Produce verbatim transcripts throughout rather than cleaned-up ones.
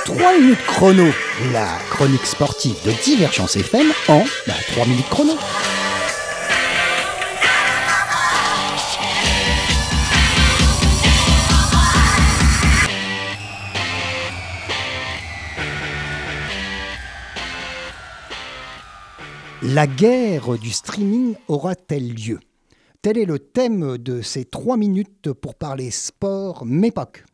trois minutes chrono, la chronique sportive de Divergence F M en bah, trois minutes chrono. La guerre du streaming aura-t-elle lieu ? Tel est le thème de ces trois minutes pour parler sport, mais pas que.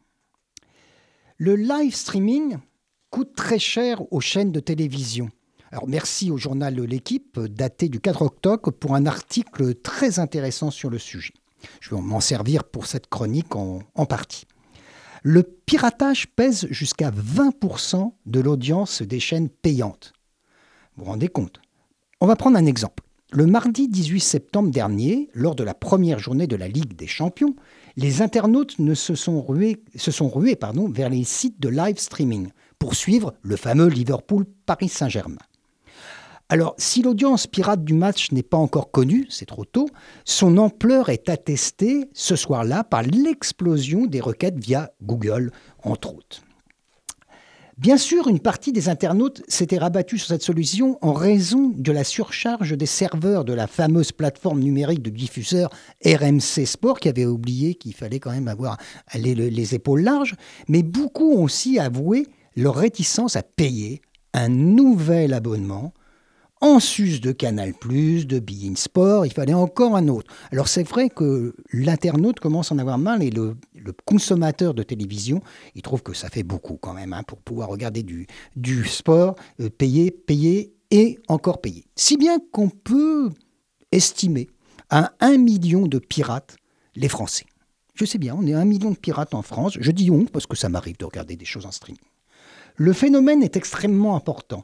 Le live streaming coûte très cher aux chaînes de télévision. Alors merci au journal L'Équipe, daté du quatre octobre, pour un article très intéressant sur le sujet. Je vais m'en servir pour cette chronique en, en partie. Le piratage pèse jusqu'à vingt pour cent de l'audience des chaînes payantes. Vous vous rendez compte ? On va prendre un exemple. Le mardi dix-huit septembre dernier, lors de la première journée de la Ligue des Champions, les internautes ne se sont rués, se sont rués pardon, vers les sites de live streaming pour suivre le fameux Liverpool-Paris Saint-Germain. Alors, si l'audience pirate du match n'est pas encore connue, c'est trop tôt, son ampleur est attestée ce soir-là par l'explosion des requêtes via Google, entre autres. Bien sûr, une partie des internautes s'était rabattue sur cette solution en raison de la surcharge des serveurs de la fameuse plateforme numérique de diffuseur R M C Sport qui avait oublié qu'il fallait quand même avoir les, les épaules larges. Mais beaucoup ont aussi avoué leur réticence à payer un nouvel abonnement en sus de Canal plus, de beIN Sport, il fallait encore un autre. Alors c'est vrai que l'internaute commence à en avoir mal et le, le consommateur de télévision, il trouve que ça fait beaucoup quand même hein, pour pouvoir regarder du, du sport, euh, payer, payer et encore payer. Si bien qu'on peut estimer à un million de pirates les Français. Je sais bien, on est un million de pirates en France. Je dis on parce que ça m'arrive de regarder des choses en streaming. Le phénomène est extrêmement important.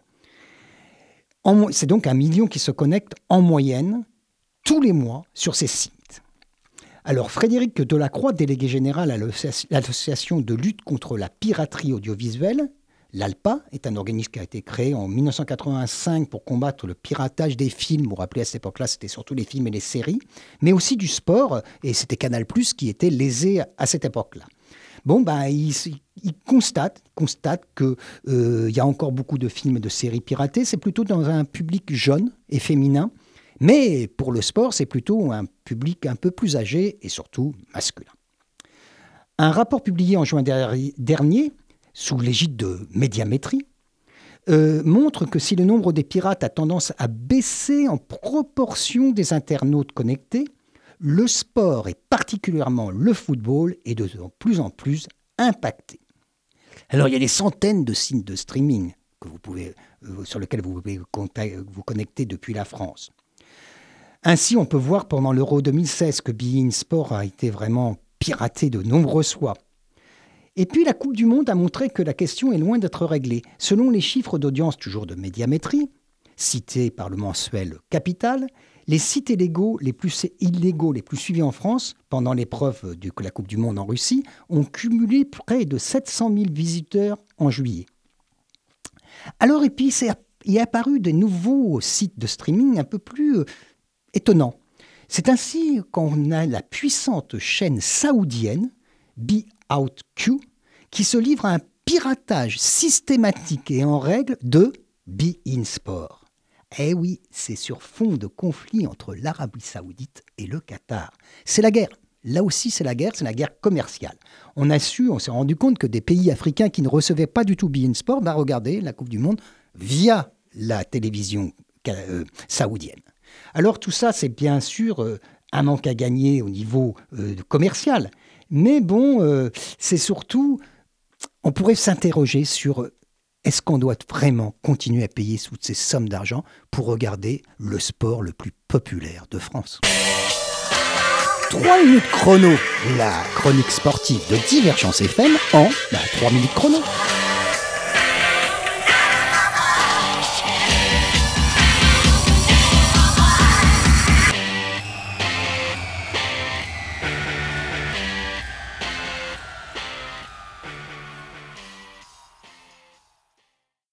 C'est donc un million qui se connectent en moyenne tous les mois sur ces sites. Alors Frédéric Delacroix, délégué général à l'association de lutte contre la piraterie audiovisuelle, l'ALPA, est un organisme qui a été créé en dix-neuf cent quatre-vingt-cinq pour combattre le piratage des films. Vous vous rappelez, à cette époque-là, c'était surtout les films et les séries, mais aussi du sport, et c'était Canal plus, qui était lésé à cette époque-là. Bon, ben, il, il constate, constate qu'il euh, y a encore beaucoup de films et de séries piratées. C'est plutôt dans un public jeune et féminin. Mais pour le sport, c'est plutôt un public un peu plus âgé et surtout masculin. Un rapport publié en juin dernier, sous l'égide de Médiamétrie, euh, montre que si le nombre des pirates a tendance à baisser en proportion des internautes connectés, le sport, et particulièrement le football, est de plus en plus impacté. Alors, il y a des centaines de sites de streaming que vous pouvez, euh, sur lesquels vous pouvez vous connecter depuis la France. Ainsi, on peut voir pendant l'Euro deux mille seize que beIN Sport a été vraiment piraté de nombreuses fois. Et puis, la Coupe du Monde a montré que la question est loin d'être réglée. Selon les chiffres d'audience toujours de Médiamétrie, cités par le mensuel Capital, les sites illégaux les plus, illégaux les plus suivis en France, pendant l'épreuve de la Coupe du Monde en Russie, ont cumulé près de sept cent mille visiteurs en juillet. Alors, et puis, il est apparu de nouveaux sites de streaming un peu plus euh, étonnants. C'est ainsi qu'on a la puissante chaîne saoudienne, beOutQ, qui se livre à un piratage systématique et en règle de beIN Sport. Eh oui, c'est sur fond de conflit entre l'Arabie Saoudite et le Qatar. C'est la guerre. Là aussi, c'est la guerre, c'est la guerre commerciale. On a su, on s'est rendu compte que des pays africains qui ne recevaient pas du tout beIN Sport, bah regardaient la Coupe du Monde via la télévision euh, saoudienne. Alors tout ça, c'est bien sûr euh, un manque à gagner au niveau euh, commercial. Mais bon, euh, c'est surtout, on pourrait s'interroger sur... Est-ce qu'on doit vraiment continuer à payer toutes ces sommes d'argent pour regarder le sport le plus populaire de France ? trois minutes chrono, la chronique sportive de Divergence F M en bah, trois minutes chrono.